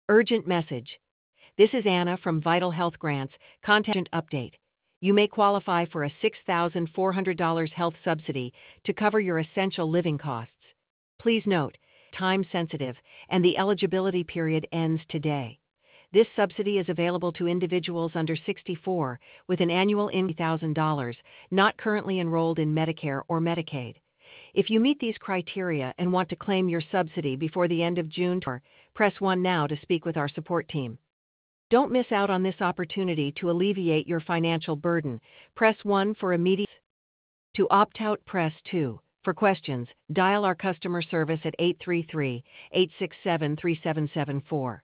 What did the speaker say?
Urgent message. This is Anna from Vital Health Grants. Content update. You may qualify for a $6,400 health subsidy to cover your essential living costs. Please note, time sensitive, and the eligibility period ends today. This subsidy is available to individuals under 64 with an annual income of $1,000, not currently enrolled in Medicare or Medicaid. If you meet these criteria and want to claim your subsidy before the end of June, press 1 now to speak with our support team. Don't miss out on this opportunity to alleviate your financial burden. Press 1 for immediate. To opt out, press 2. For questions, dial our customer service at 833-867-3774.